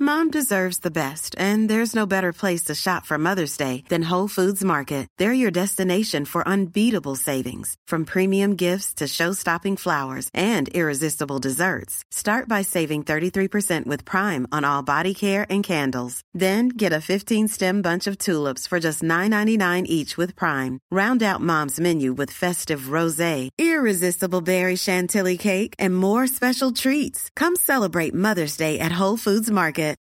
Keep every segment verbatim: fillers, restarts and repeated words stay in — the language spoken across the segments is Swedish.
Mom deserves the best, and there's no better place to shop for Mother's Day than Whole Foods Market. They're your destination for unbeatable savings, from premium gifts to show-stopping flowers and irresistible desserts. Start by saving thirty-three percent with Prime on all body care and candles. Then get a fifteen-stem bunch of tulips for just nine ninety-nine each with Prime. Round out Mom's menu with festive rosé, irresistible berry chantilly cake, and more special treats. Come celebrate Mother's Day at Whole Foods Market.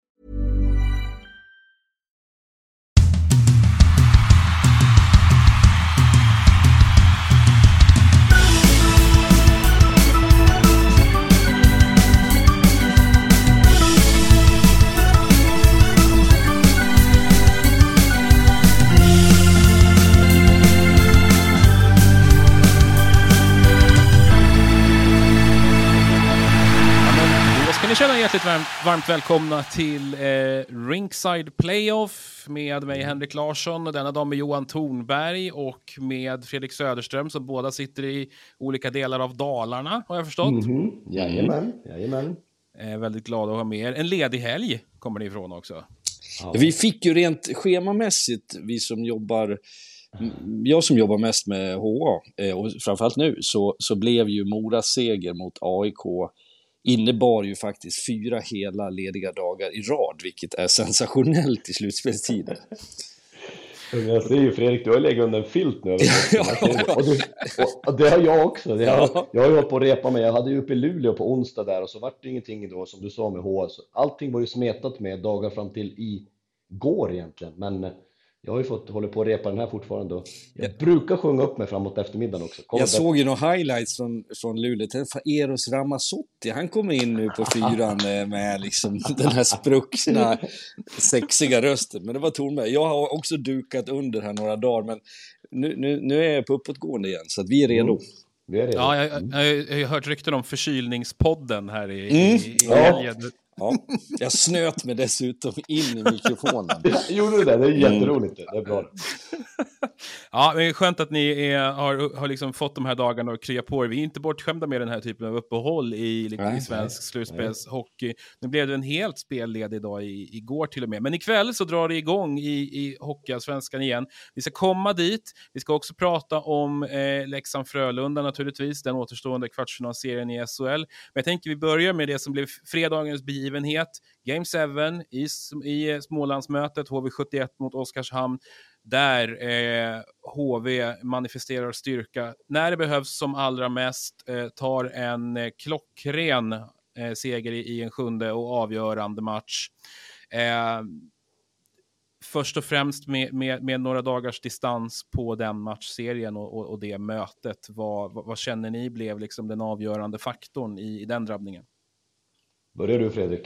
Ni känner hjärtligt varmt, varmt välkomna till eh, Rinkside Playoff med mig Henrik Larsson och denna dag med Johan Thornberg och med Fredrik Söderström som båda sitter i olika delar av Dalarna, har jag förstått. Mm-hmm. Jajamän, jajamän. Eh, väldigt glad att ha med er. En ledig helg kommer ni ifrån också. Ja. Vi fick ju rent schemamässigt, vi som jobbar, jag som jobbar mest med H A eh, och framförallt nu så, så blev ju Moras seger mot A I K innebar ju faktiskt fyra hela lediga dagar i rad, vilket är sensationellt i slutspelstiden. Jag ser ju Fredrik, du har legat under en filt nu. Ja. Och, du, och det har jag också. Det har, ja. Jag har ju hållit på att repa mig. Jag hade ju uppe i Luleå på onsdag där och så var det ingenting då som du sa med H S. Allting var ju smetat med dagar fram till i går egentligen. Men jag har ju fått hålla på att repa den här fortfarande. Jag ja. brukar sjunga upp mig framåt eftermiddagen också. Kom jag såg ju några highlights från, från Luleå. Eros Ramazzotti, han kommer in nu på fyran med liksom den här spruckna sexiga rösten. Men det var Thornberg. Jag har också dukat under här några dagar, men nu, nu, nu är jag på uppåtgående igen, så att vi är redo. Mm. Vi är redo. Ja, jag, jag, jag har hört rykten om förkylningspodden här i, mm. i, i helgen. Ja. Ja, jag snöt mig dessutom in i mikrofonen. Gjorde du det? Det är jätteroligt. Det är bra. Ja, men skönt att ni är, har, har liksom fått de här dagarna och krya på er. Vi är inte bortskämda med den här typen av uppehåll i, liksom, i svensk slutspelshockey. Nu blev det en helt spelledig dag i, igår till och med. Men ikväll så drar det igång i, i Hockeyallsvenskan igen. Vi ska komma dit. Vi ska också prata om eh, Leksand-Frölunda naturligtvis. Den återstående kvartsfinalserien i S H L. Men jag tänker vi börjar med det som blev fredagens begivenhet. Game sju i, i Smålandsmötet. H V sjuttioett mot Oskarshamn. Där eh, H V manifesterar styrka när det behövs som allra mest, eh, tar en eh, klockren eh, seger i, i en sjunde och avgörande match. Eh, först och främst med, med, med några dagars distans på den matchserien och, och, och det mötet. Vad, vad, vad känner ni blev liksom den avgörande faktorn i, i den drabbningen? Börjar du, Fredrik?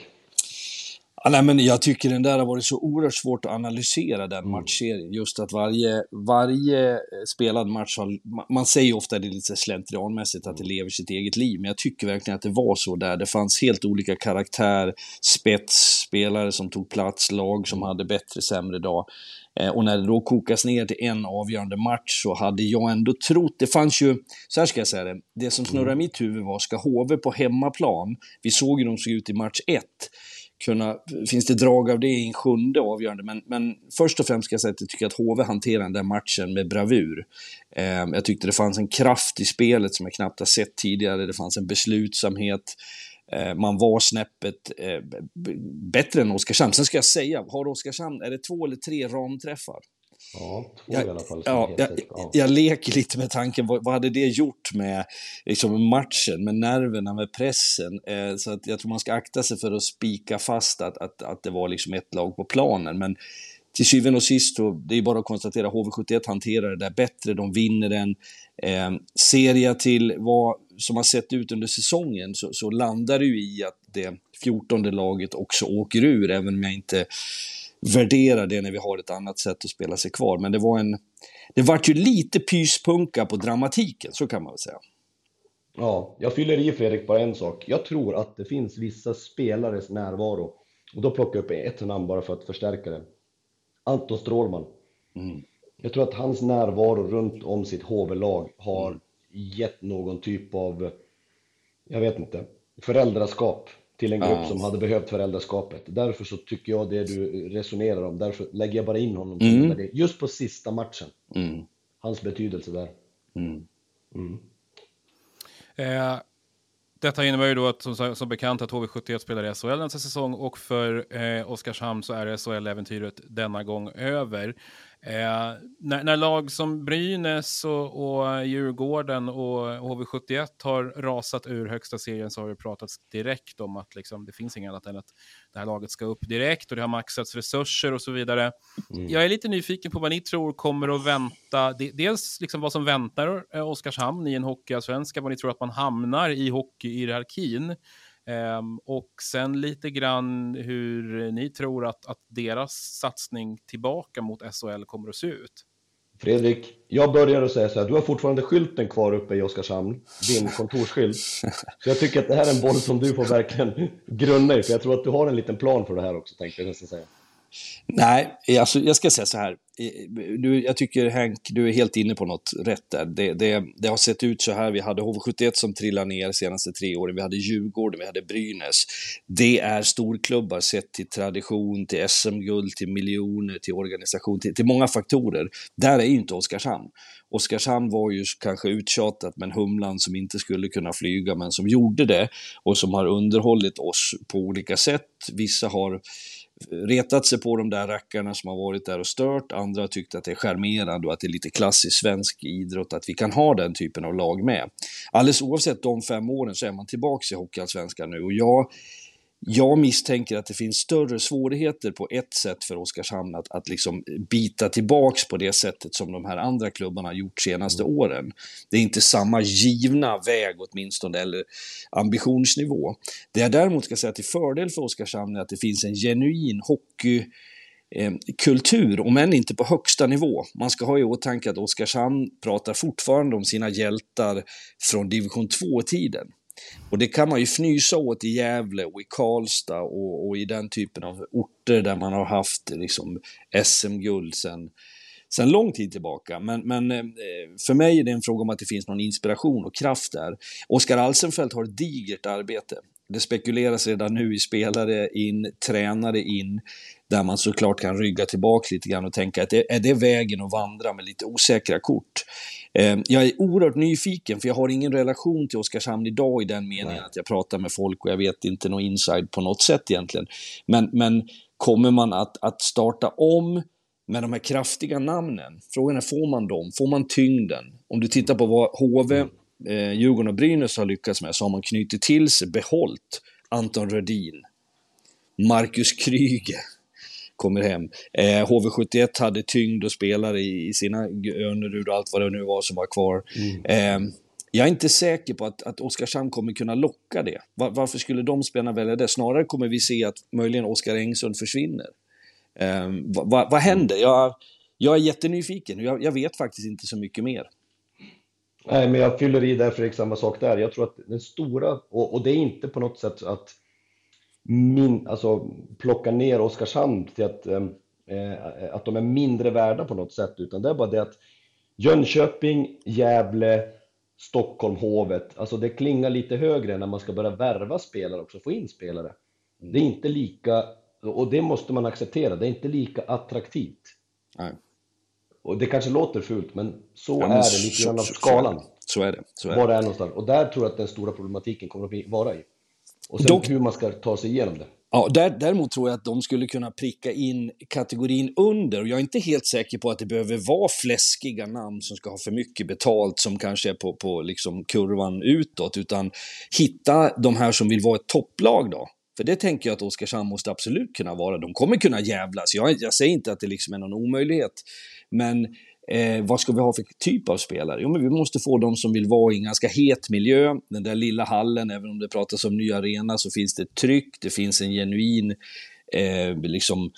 Ja, nej, men jag tycker den där har varit så oerhört svårt att analysera den matchserien. Just att varje, varje spelad match har, man säger ofta det är lite slentrianmässigt att det lever sitt eget liv, men jag tycker verkligen att det var så där. Det fanns helt olika karaktär, spets, spelare som tog plats, lag som hade bättre, sämre dag. Och när det då kokas ner till en avgörande match så hade jag ändå trott, det fanns ju, så här ska jag säga det, det som snurrar i mitt huvud var, ska H V på hemmaplan, vi såg ju de såg ut i match ett, kunna, finns det drag av det i en sjunde avgörande, men, men först och främst ska jag säga att jag tycker att H V hanterar den där matchen med bravur. Eh, jag tyckte det fanns en kraft i spelet som jag knappt har sett tidigare, det fanns en beslutsamhet, eh, man var snäppet eh, b- bättre än Oskarshamn. Sen ska jag säga, har Oskarshamn, är det två eller tre ramträffar? Ja, två jag, i alla fall. Ja, jag, ja. jag leker lite med tanken, vad, vad hade det gjort med liksom, matchen, med nerverna, med pressen? Eh, så att jag tror man ska akta sig för att spika fast att, att, att det var liksom ett lag på planen. Men till syvende och sist, då, det är bara att konstatera, H V sjuttioett hanterar det där bättre, de vinner den. Eh, ser jag till vad som har sett ut under säsongen så, så landar det ju i att det fjortonde laget också åker ur, även om jag inte värdera det när vi har ett annat sätt att spela sig kvar. Men det var en, det var ju lite pyspunka på dramatiken, så kan man väl säga. Ja, jag fyller i, Fredrik, bara en sak. Jag tror att det finns vissa spelares närvaro, och då plockar jag upp ett namn bara för att förstärka det. Anton Strålman. Mm. Jag tror att hans närvaro runt om sitt H V-lag har mm. gett någon typ av, jag vet inte, föräldraskap till en grupp Ja. som hade behövt föräldraskapet. Därför så tycker jag det du resonerar om, därför lägger jag bara in honom Mm. med det. Just på sista matchen. Mm. Hans betydelse där. Mm. Mm. Eh, detta innebär ju då att som, som bekant att H V sjuttioett spelar i S H L nästa säsong, och för eh, Oskarshamn så är S H L-äventyret denna gång över. Eh, när, när lag som Brynäs och, och Djurgården och H V sjuttioett har rasat ur högsta serien, så har det pratats direkt om att liksom, det finns inget annat än att det här laget ska upp direkt, och det har maxats resurser och så vidare. Mm. Jag är lite nyfiken på vad ni tror kommer att vänta. Dels liksom vad som väntar eh, Oskarshamn i en hockeyallsvenska, vad ni tror att man hamnar i hockeyhierarkin. Um, och sen lite grann hur ni tror att, att deras satsning tillbaka mot S H L kommer att se ut. Fredrik, jag börjar att säga så här, du har fortfarande skylten kvar uppe i Oskarshamn, din kontorsskylt. Så jag tycker att det här är en boll som du får verkligen grunna i, för jag tror att du har en liten plan för det här också, tänkte jag nästan säga. Nej, alltså jag ska säga så här. Du, jag tycker Henk, du är helt inne på något rätt där. Det, det, det har sett ut så här. Vi hade H V sjuttioett som trillade ner de senaste tre åren. Vi hade Djurgården, vi hade Brynäs. Det är storklubbar sett till tradition, till S M-guld, till miljoner, till organisation, till, till många faktorer. Där är ju inte Oskarshamn. Oskarshamn var ju kanske uttjatat, men Humlan som inte skulle kunna flyga, men som gjorde det och som har underhållit oss på olika sätt. Vissa har retat sig på de där rackarna som har varit där och stört. Andra har tyckt att det är charmerande och att det är lite klassisk svensk idrott att vi kan ha den typen av lag med. Alldeles oavsett de fem åren så är man tillbaka i hockeyallsvenskan nu, och jag Jag misstänker att det finns större svårigheter på ett sätt för Oskarshamn att, att liksom bita tillbaks på det sättet som de här andra klubbarna har gjort senaste mm. åren. Det är inte samma givna väg åtminstone, eller ambitionsnivå. Det jag däremot ska säga till fördel för Oskarshamn är att det finns en genuin hockeykultur, om än inte på högsta nivå. Man ska ha i åtanke att Oskarshamn pratar fortfarande om sina hjältar från division två-tiden. Och det kan man ju fnysa åt i Gävle och i Karlstad och, och i den typen av orter där man har haft liksom S M-guld sen, sen lång tid tillbaka. Men, men för mig är det en fråga om att det finns någon inspiration och kraft där. Oskar Alsenfelt har ett digert arbete. Det spekuleras redan nu i spelare in, tränare in, där man såklart kan rygga tillbaka lite grann och tänka att det, är det vägen att vandra med lite osäkra kort. Eh, jag är oerhört nyfiken, för jag har ingen relation till Oskarshamn idag i den meningen Nej. Att jag pratar med folk och jag vet inte någon inside på något sätt egentligen. Men, men kommer man att, att starta om med de här kraftiga namnen? Frågan är, får man dem? Får man tyngden? Om du tittar på vad H V, eh, Djurgården och Brynäs har lyckats med, så har man knutit till sig, behållt Anton Rödin, Marcus Kryger kommer hem. Eh, H V sjuttioett hade tyngd och spelare i, i sina Önerud och allt vad det nu var som var kvar. Mm. Eh, jag är inte säker på att, att Oskarshamn kommer kunna locka det. Var, varför skulle de spelarna välja det? Snarare kommer vi se att möjligen Oskar Engsund försvinner. Eh, vad, vad, vad händer? Jag, jag är jättenyfiken. Jag, jag vet faktiskt inte så mycket mer. Nej, men jag fyller i därför samma sak där. Jag tror att den stora, och, och det är inte på något sätt att min, alltså plocka ner Oskarshamn till att, eh, att de är mindre värda på något sätt, utan det är bara det att Jönköping, Gävle, Stockholm, Hovet, alltså det klingar lite högre när man ska börja värva spelare också, få in spelare. Det är inte lika, och det måste man acceptera, det är inte lika attraktivt. Nej. Och det kanske låter fult, men så ja, men är det lite grann av skalan. Så är det. Så är Var det är är någonstans. Och där tror jag att den stora problematiken kommer att vara i. Och sen Dock, hur man ska ta sig igenom det. Ja, där, däremot tror jag att de skulle kunna pricka in kategorin under. Och jag är inte helt säker på att det behöver vara fläskiga namn som ska ha för mycket betalt, som kanske är på, på liksom kurvan utåt. Utan hitta de här som vill vara ett topplag då. För det tänker jag att Oskarshamn måste absolut kunna vara. De kommer kunna jävlas. Jag, jag säger inte att det liksom är någon omöjlighet. Men eh, vad ska vi ha för typ av spelare? Jo, men vi måste få de som vill vara i en ganska het miljö. Den där lilla hallen, även om det pratas om ny arena, så finns det ett tryck. Det finns en genuin eh, liksom,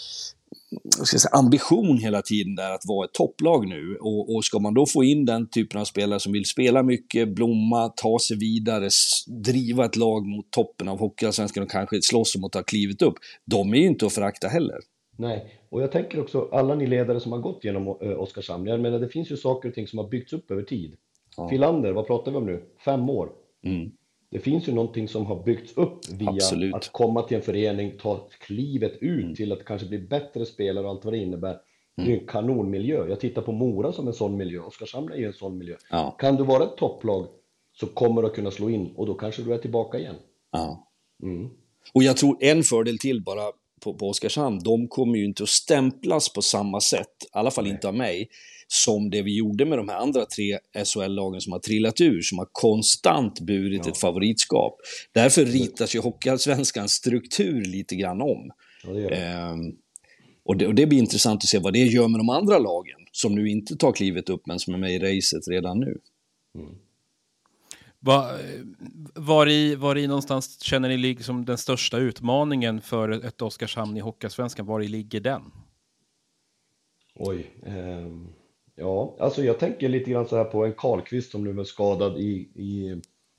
vad ska jag säga, ambition hela tiden där att vara ett topplag nu. Och, och ska man då få in den typen av spelare som vill spela mycket, blomma, ta sig vidare, driva ett lag mot toppen av hockeyallsvenskan och kanske slåss om att ta klivet upp, de är ju inte att förakta heller. Nej, och jag tänker också alla ni ledare som har gått genom Oskarshamn, jag menar det finns ju saker och ting som har byggts upp över tid. Ja. Filander, vad pratar vi om nu? Fem år. Mm. Det finns ju någonting som har byggts upp via Absolut. att komma till en förening, ta klivet ut Mm. till att kanske bli bättre spelare och allt vad det innebär. Mm. Det är ju en kanonmiljö. Jag tittar på Mora som en sån miljö. Oskarshamn är ju en sån miljö. Ja. Kan du vara ett topplag så kommer du att kunna slå in och då kanske du är tillbaka igen. Ja. Mm. Och jag tror en fördel till bara på, på Oskarshamn, de kommer ju inte att stämplas på samma sätt, i alla fall Nej. inte av mig, som det vi gjorde med de här andra tre S H L-lagen som har trillat ur, som har konstant burit Ja. ett favoritskap. Därför ritas ju Hockeyallsvenskans struktur lite grann om. Ja, det gör det. Ehm, och, det, och det blir intressant att se vad det gör med de andra lagen, som nu inte tar klivet upp, men som är med i racet redan nu. Mm. Var, var, i, var i någonstans känner ni liksom den största utmaningen för ett Oskarshamn i Hockeyallsvenskan? Var i ligger den? Oj. ehm, ja, alltså jag tänker lite grann så här på en Karlqvist som nu var skadad i, i,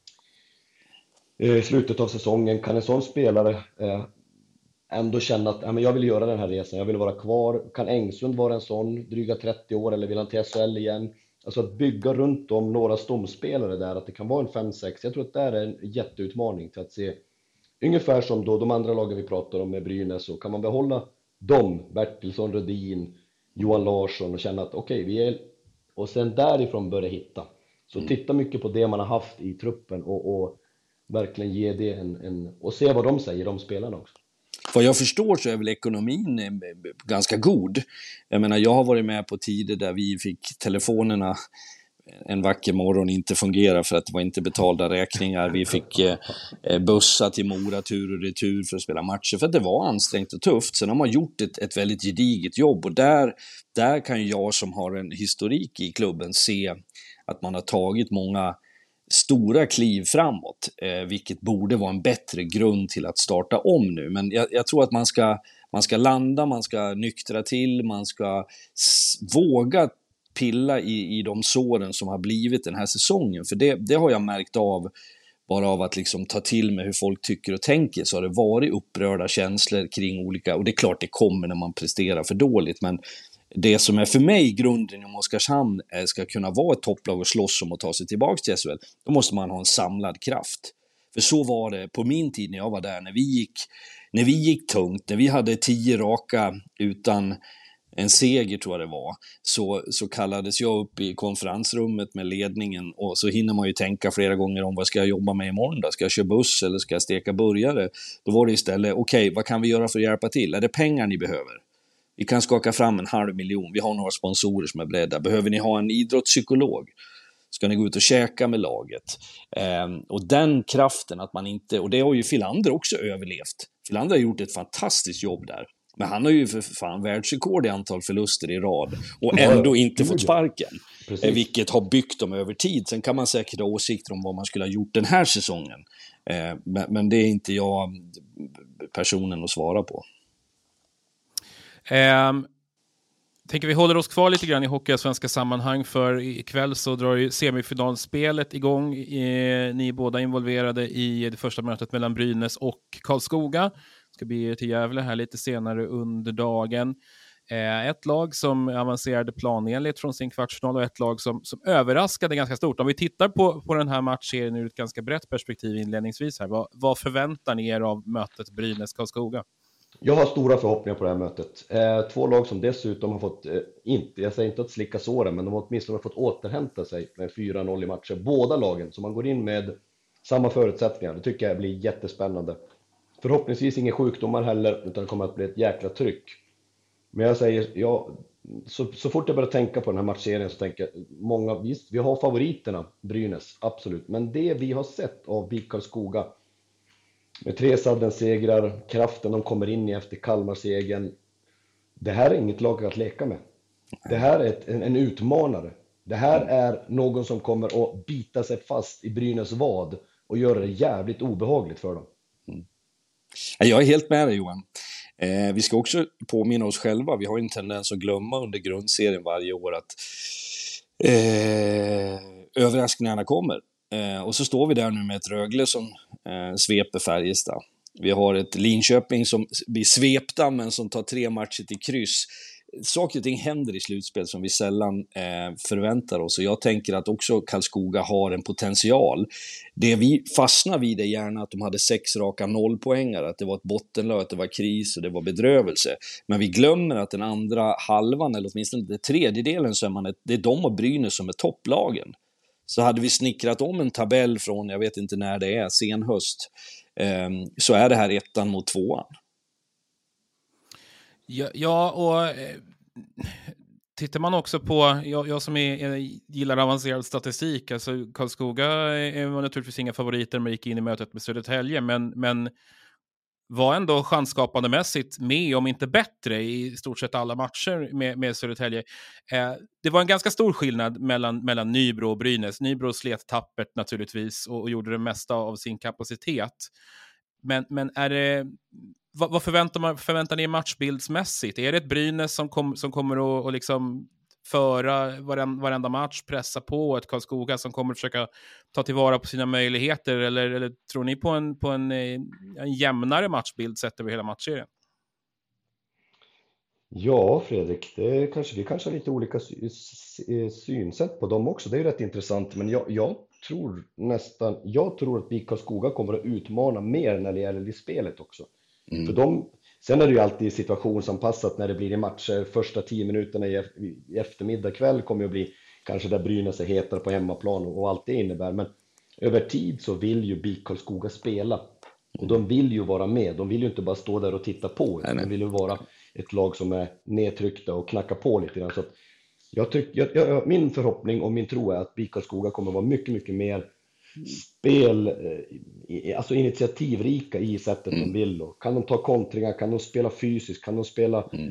i slutet av säsongen. Kan en sån spelare eh, ändå känna att ja, men jag vill göra den här resan, jag vill vara kvar? Kan Engsund vara en sån, dryga trettio år, eller vill han till S H L igen? Alltså att bygga runt om några stomspelare där, att det kan vara en fem sex. Jag tror att det är en jätteutmaning till att se, ungefär som då de andra lagen vi pratar om med Brynäs, så kan man behålla dem, Bertilsson, Rödin, Johan Larsson, och känna att okej, okay, vi är, och sen därifrån börja hitta. Så Mm. titta mycket på det man har haft i truppen och, och verkligen ge det en, en, och se vad de säger, de spelarna också. Vad jag förstår så är väl ekonomin eh, ganska god. Jag menar, jag har varit med på tider där vi fick telefonerna en vacker morgon inte fungera för att det var inte betalda räkningar. Vi fick eh, bussa till Mora tur och retur för att spela matcher, för att det var ansträngt och tufft. Sen har man gjort ett, ett väldigt gediget jobb, och där, där kan jag som har en historik i klubben se att man har tagit många stora kliv framåt, eh, vilket borde vara en bättre grund till att starta om nu. Men jag, jag tror att man ska, man ska landa, man ska nyktra till, man ska s- våga pilla i, i de såren som har blivit den här säsongen. För det, det har jag märkt av, bara av att liksom ta till mig hur folk tycker och tänker, så har det varit upprörda känslor kring olika, och det är klart det kommer när man presterar för dåligt, men det som är för mig grunden om Oskarshamn ska kunna vara ett topplag och slåss om att ta sig tillbaka till S H L, då måste man ha en samlad kraft. För så var det på min tid när jag var där, när vi gick, när vi gick tungt, när vi hade tio raka utan en seger tror jag det var, så, så kallades jag upp i konferensrummet med ledningen, och så hinner man ju tänka flera gånger om vad ska jag jobba med imorgon då? Ska jag köra buss eller ska jag steka burgare? Då var det istället, okej, okay, vad kan vi göra för att hjälpa till? Är det pengar ni behöver? Vi kan skaka fram en halv miljon. Vi har några sponsorer som är beredda. Behöver ni ha en idrottspsykolog? Ska ni gå ut och käka med laget? Eh, och den kraften att man inte... Och det har ju Filander också överlevt. Filander har gjort ett fantastiskt jobb där. Men han har ju för fan världsrekord i antal förluster i rad. Och ändå inte fått sparken. Eh, vilket har byggt dem över tid. Sen kan man säkert ha åsikter om vad man skulle ha gjort den här säsongen. Eh, men, men det är inte jag personen att svara på. Um, tänker vi håller oss kvar lite grann i Hockeyallsvenska sammanhang, för ikväll så drar ju semifinalspelet igång. E, ni är båda involverade i det första mötet mellan Brynäs och Karlskoga. Ska bli er till Gävle här lite senare under dagen. Eh, ett lag som avancerade planenligt från sin kvartsfinal och ett lag som, som överraskade ganska stort. Om vi tittar på, på den här matchserien ur ett ganska brett perspektiv inledningsvis här, vad, vad förväntar ni er av mötet Brynäs-Karlskoga? Jag har stora förhoppningar på det här mötet. Eh, två lag som dessutom har fått, eh, inte, jag säger inte att slicka såren, men de har åtminstone fått återhämta sig med fyra noll i matcher. Båda lagen, så man går in med samma förutsättningar. Det tycker jag blir jättespännande. Förhoppningsvis inga sjukdomar heller, utan det kommer att bli ett jäkla tryck. Men jag säger, ja, så, så fort jag börjar tänka på den här matchserien så tänker jag, många, visst, vi har favoriterna, Brynäs, absolut. Men det vi har sett av B I K Karlskoga, med tre Sudden-segrar, kraften de kommer in i efter Kalmar-segern. Det här är inget lag att leka med. Det här är ett, en, en utmanare. Det här är någon som kommer att bita sig fast i Brynäs vad och göra det jävligt obehagligt för dem. Mm. Jag är helt med dig, Johan. Eh, vi ska också påminna oss själva. Vi har en tendens att glömma under grundserien varje år att eh, överraskningarna kommer. Eh, och så står vi där nu med ett Rögle som eh, sveper Färjestad. Vi har ett Linköping som blir svepta men som tar tre matcher till kryss. saker och ting händer i slutspel som vi sällan eh, förväntar oss. Och jag tänker att också Karlskoga har en potential. Det vi fastnar vid är gärna att de hade sex raka nollpoängare, att det var ett bottenlag, att det var kris och det var bedrövelse. Men vi glömmer att den andra halvan, eller åtminstone den tredjedelen, så är man ett, det är de och Brynäs som är topplagen. Så hade vi snickrat om en tabell från, jag vet inte när det är, sen höst, eh, så är det här ettan mot tvåan. Ja, ja och eh, tittar man också på, jag, jag som är, är, gillar avancerad statistik, alltså Karlskoga är naturligtvis inga favoriter när man gick in i mötet med Södertälje, men, men var ändå chansskapande mässigt med, om inte bättre, i stort sett alla matcher med, med Södertälje. Eh, det var en ganska stor skillnad mellan, mellan Nybro och Brynäs. Nybro slet tappert naturligtvis och, och gjorde det mesta av sin kapacitet. Men, men är det, vad, vad förväntar, man, förväntar ni matchbildsmässigt? Är det ett Brynäs som, kom, som kommer att och liksom föra varenda, varenda match, pressa på ett Karlskoga som kommer att försöka ta tillvara på sina möjligheter? Eller, eller tror ni på en, på en, en jämnare matchbild sett över hela matchserien? Ja, Fredrik, det kanske, vi kanske har lite olika sy- sy- synsätt på dem också. Det är ju rätt intressant, men jag, jag tror nästan, jag tror att B I K Karlskoga kommer att utmana mer när det gäller i spelet också. Mm. För de, sen är det ju alltid situationsanpassat när det blir i matcher. Första tio minuterna i, i eftermiddag kväll kommer att bli kanske där Brynäs är hetare på hemmaplan och, och allt det innebär. Men över tid så vill ju B I K Karlskoga spela. Och de vill ju vara med. De vill ju inte bara stå där och titta på. Nej, nej. De vill ju vara ett lag som är nedtryckta och knacka på lite grann. Så att jag tyck, jag, jag, min förhoppning och min tro är att B I K Karlskoga kommer att vara mycket, mycket mer spel, alltså initiativrika i sättet mm. de vill. Och kan de ta kontringar, kan de spela fysiskt, kan de spela... Mm.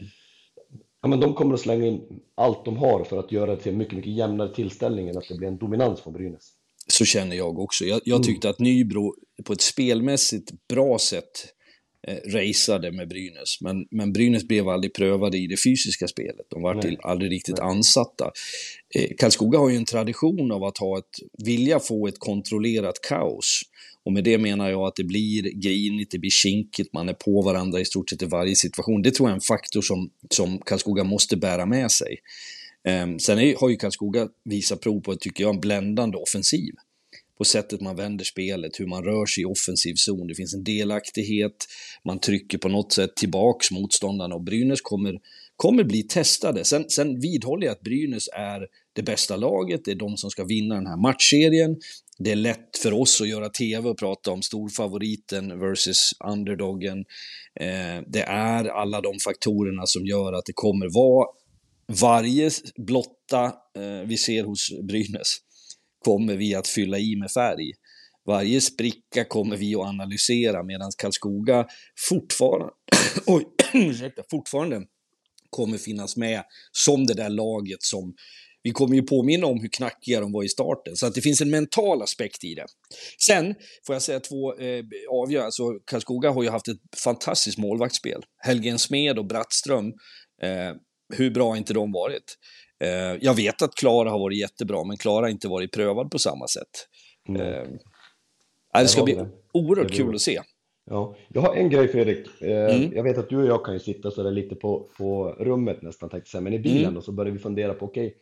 Ja, men de kommer att slänga in allt de har för att göra det till mycket, mycket jämnare tillställning än att det blir en dominans från Brynäs. Så känner jag också. Jag, jag tyckte mm. att Nybro på ett spelmässigt bra sätt eh, raceade med Brynäs. Men, men Brynäs blev aldrig prövade i det fysiska spelet. De var till, aldrig riktigt Nej. ansatta. Eh, Karlskoga har ju en tradition av att ha ett, vilja få ett kontrollerat kaos. Och med det menar jag att det blir grinigt, det blir kinkigt, man är på varandra i stort sett i varje situation. Det tror jag är en faktor som, som Karlskoga måste bära med sig. Um, sen är, har ju Karlskoga visat prov på, tycker jag, en bländande offensiv. På sättet man vänder spelet, hur man rör sig i offensiv zon. Det finns en delaktighet, man trycker på något sätt tillbaks motståndarna och Brynäs kommer, kommer bli testade. Sen, sen vidhåller jag att Brynäs är det bästa laget, det är de som ska vinna den här matchserien. Det är lätt för oss att göra tv och prata om storfavoriten versus underdoggen. Eh, det är alla de faktorerna som gör att det kommer vara varje blotta eh, vi ser hos Brynäs kommer vi att fylla i med färg. Varje spricka kommer vi att analysera, medan Karlskoga fortfarande, oj, ursäkta, fortfarande kommer finnas med som det där laget som vi kommer ju påminna om hur knackiga de var i starten. Så att det finns en mental aspekt i det. Sen får jag säga två eh, avgör. Alltså, Karlskoga har ju haft ett fantastiskt målvaktsspel. Helgen Smed och Brattström, eh, hur bra har inte de varit? Eh, jag vet att Klara har varit jättebra, men Klara har inte varit prövad på samma sätt. Mm. Eh, det ska bli det. oerhört det kul att se. Ja, jag har en grej, Fredrik. Eh, mm. Jag vet att du och jag kan ju sitta så där lite på, på rummet nästan, tänkte säga, men i bilen mm. och så börjar vi fundera på, okej, okay,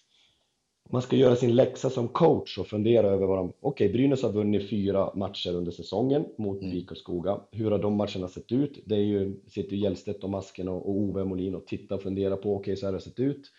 man ska göra sin läxa som coach och fundera över vad de... Okej, okay, Brynäs har vunnit fyra matcher under säsongen mot mm. B I K Karlskoga. Hur har de matcherna sett ut? Det är ju, sitter ju Hjälstedt och Masken och, och Ove Molin och tittar och funderar på, okej, okay, så här har det sett ut.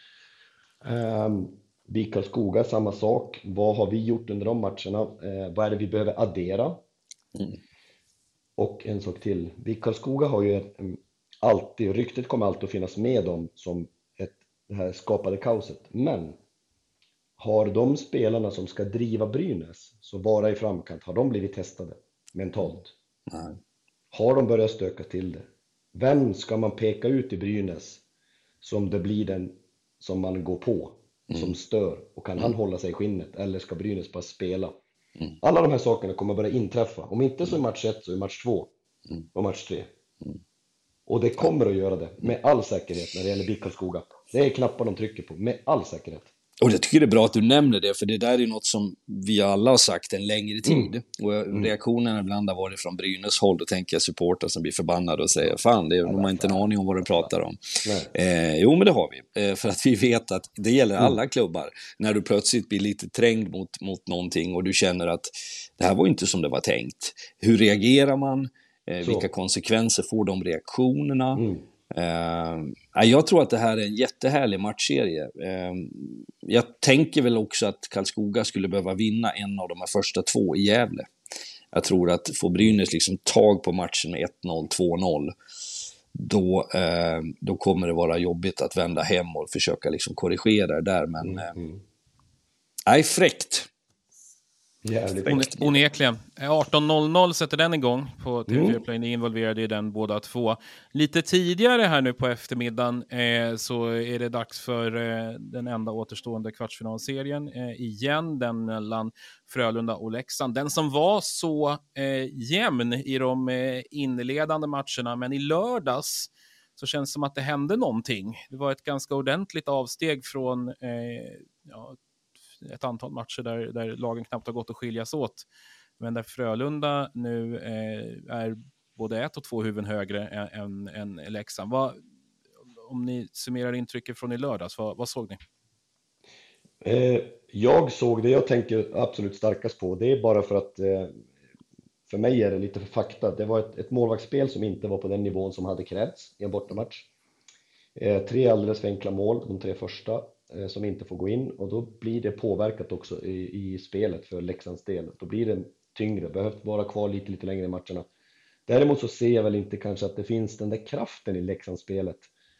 Um, B I K Karlskoga, samma sak. Vad har vi gjort under de matcherna? Uh, vad är det vi behöver addera? Mm. Och en sak till. B I K Karlskoga har ju um, alltid, ryktet kommer alltid att finnas med dem som ett, det här skapade kaoset. Men har de spelarna som ska driva Brynäs, så vara i framkant, har de blivit testade mentalt? Nej. Har de börjat stöka till det? Vem ska man peka ut i Brynäs som det blir den som man går på, mm. som stör? Och kan mm. han hålla sig i skinnet? Eller ska Brynäs bara spela? Mm. Alla de här sakerna kommer börja inträffa. Om inte så i match ett, så i match två mm. och match tre. Mm. Och det kommer att göra det med all säkerhet när det gäller B I K Karlskoga. Det är knappar de trycker på, med all säkerhet. Och jag tycker det är bra att du nämner det, för det där är något som vi alla har sagt en längre tid. Mm. Och mm. reaktionerna ibland har varit från Brynäs håll, då tänker jag supportrar som blir förbannade och säger fan, det är, de har inte en aning om vad de pratar om. Eh, jo, men det har vi. Eh, för att vi vet att det gäller alla mm. klubbar. När du plötsligt blir lite trängd mot, mot någonting och du känner att det här var inte som det var tänkt. Hur reagerar man? Eh, vilka konsekvenser får de reaktionerna? Mm. Uh, jag tror att det här är en jättehärlig matchserie. Uh, jag tänker väl också att Karlskoga skulle behöva vinna en av de här första två i Gävle. Jag tror att får Brynäs liksom tag på matchen med ett noll, två noll, då, uh, då kommer det vara jobbigt att vända hem och försöka liksom korrigera det där. Men uh, mm. nej, fräckt. Jävligt. Onekligen. arton noll noll sätter den igång på T V fyra Play. Ni är involverade i den båda två. Lite tidigare här nu på eftermiddagen eh, så är det dags för eh, den enda återstående kvartsfinalserien eh, igen. Den mellan Frölunda och Leksand. Den som var så eh, jämn i de eh, inledande matcherna, men i lördags så känns det som att det hände någonting. Det var ett ganska ordentligt avsteg från eh, ja, ett antal matcher där, där lagen knappt har gått att skiljas åt. Men där Frölunda nu eh, är både ett och två huvuden högre än, än, än Leksand. Vad, om ni summerar intrycket från i lördags, vad, vad såg ni? Eh, jag såg det jag tänker absolut starkast på. Det är bara för att eh, för mig är det lite för fakta. Det var ett, ett målvaktsspel som inte var på den nivån som hade krävts i en bortamatch. Eh, tre alldeles för enkla mål, de tre första, som inte får gå in, och då blir det påverkat också i, i spelet för Leksands del. Då blir det tyngre, behövt vara kvar lite, lite längre i matcherna. Däremot så ser jag väl inte kanske att det finns den där kraften i Leksandsspelet.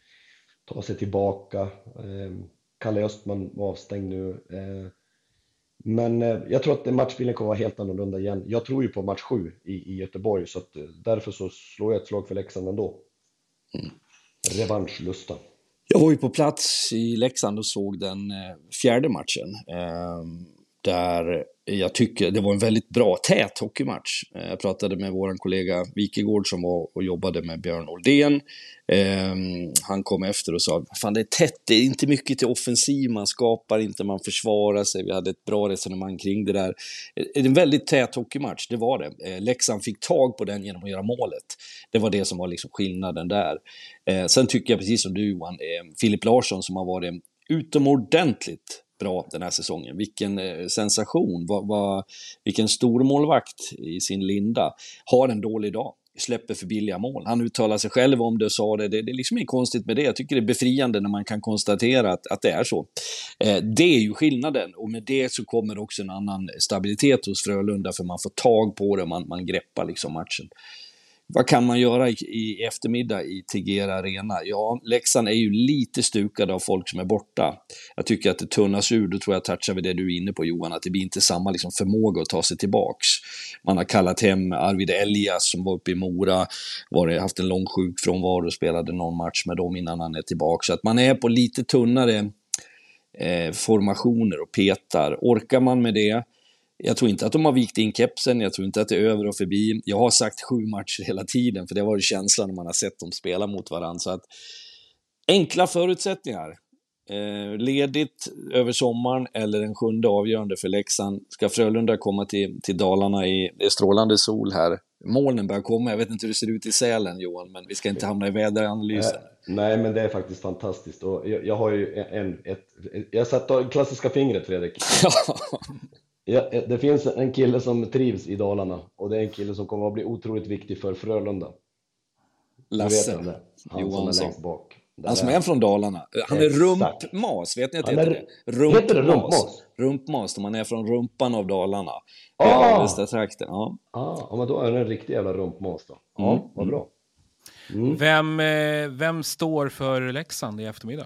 Ta sig tillbaka. Eh, Kalle Östman var avstängd nu. Eh, men eh, jag tror att matchbilden kommer vara helt annorlunda igen. Jag tror ju på match sju i, i Göteborg, så att, därför så slår jag ett slag för Leksand ändå. Mm. Revanschlusta. Jag var ju på plats i Leksand och såg den eh, fjärde matchen. Eh, där jag tycker det var en väldigt bra, tät hockeymatch. Eh, jag pratade med vår kollega Wikegård som var och jobbade med Björn Oldén. Eh, han kom efter och sa, fan det är tätt, det är inte mycket till offensiv, man skapar inte, man försvarar sig. Vi hade ett bra resonemang kring det där. Eh, en väldigt tät hockeymatch, det var det. Eh, Leksand fick tag på den genom att göra målet. Det var det som var liksom skillnaden där. Eh, sen tycker jag precis som du Johan, eh, Filip Larsson som har varit utomordentligt bra den här säsongen. Vilken eh, sensation, va, va, vilken stor målvakt i sin linda. Har en dålig dag, släpper för billiga mål. Han uttalar sig själv om det och sa det. Det, det är liksom inget konstigt med det. Jag tycker det är befriande när man kan konstatera att, att det är så. Eh, det är ju skillnaden, och med det så kommer också en annan stabilitet hos Frölunda, för man får tag på det, man, man greppar liksom matchen. Vad kan man göra i, i eftermiddag i Tegera Arena? Ja, Leksand är ju lite stukad av folk som är borta. Jag tycker att det tunnas ur, då tror jag touchar vi det du är inne på Johan, att det blir inte samma liksom förmåga att ta sig tillbaks. Man har kallat hem Arvid Elias som var uppe i Mora, var, haft en lång sjukfrånvaro och spelade någon match med dem innan han är tillbaka. Så att man är på lite tunnare eh, formationer och petar. Orkar man med det? Jag tror inte att de har vikt in kepsen, jag tror inte att det är över och förbi. Jag har sagt sju matcher hela tiden, för det var ju känslan när man har sett dem spela mot varandra. Så att enkla förutsättningar. Eh, ledigt över sommaren eller en sjunde avgörande för Leksand. Ska Frölunda komma till, till Dalarna i det strålande sol här. Molnen börjar komma, jag vet inte hur det ser ut i Sälen Johan, men vi ska inte hamna i väderanalysen. Nej, men det är faktiskt fantastiskt. Och jag, jag har ju en, ett, jag satt klassiska fingret, Fredrik. Ja, det finns en kille som trivs i Dalarna, och det är en kille som kommer att bli otroligt viktig för Frölunda. Lasse det. Han Johansson. Som är längst bak. Han som är från Dalarna. Han är Exakt. rumpmas, vet ni att det heter det? Rumpmas. Heter det rumpmas? Rumpmas, om man är från rumpan av Dalarna. Ah! Västra trakten, ja. Ah, men då är det en riktig jävla rumpmas då. Ja, mm. vad bra. Mm. Vem, vem står för Leksand i eftermiddag?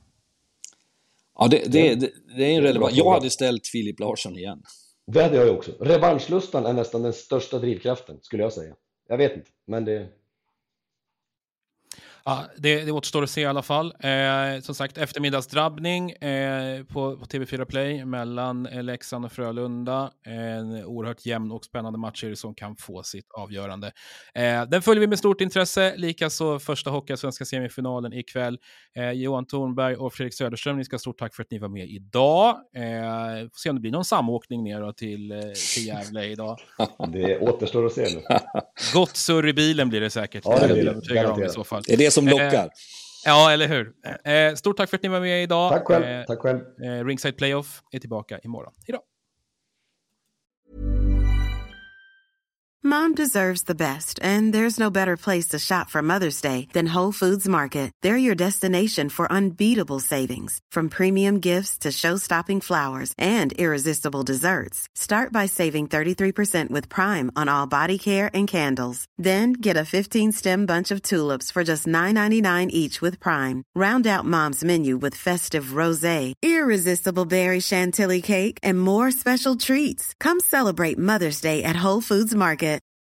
Ja, det, det, det, det är en relevant. Jag hade ställt Filip Larsson igen. Det hade jag också. Revanschlustan är nästan den största drivkraften, skulle jag säga. Jag vet inte, men det... Ja, det, det återstår att se i alla fall. Eh, som sagt, eftermiddagsdrabbning eh, på, på T V fyra Play mellan eh, Leksand och Frölunda. En oerhört jämn och spännande matcher som kan få sitt avgörande. Eh, den följer vi med stort intresse. Likaså första Hockeyallsvenska semifinalen ikväll. Eh, Johan Thornberg och Fredrik Söderström, ni ska ha stort tack för att ni var med idag. Eh, får se om det blir någon samåkning ner då till, eh, till Gävle idag. Det återstår att se nu. Gott surr i bilen blir det säkert. Ja, det blir det. Om i så fall. Det är det som lockar. Eh, ja, eller hur. Eh, stort tack för att ni var med idag. Tack själv. Eh, tack själv. Eh, Ringside Playoff är tillbaka imorgon. Hejdå. Mom deserves the best, and there's no better place to shop for Mother's Day than Whole Foods Market. They're your destination for unbeatable savings, from premium gifts to show-stopping flowers and irresistible desserts. Start by saving thirty-three percent with Prime on all body care and candles. Then get a fifteen-stem bunch of tulips for just nine ninety-nine each with Prime. Round out Mom's menu with festive rosé, irresistible berry chantilly cake, and more special treats. Come celebrate Mother's Day at Whole Foods Market.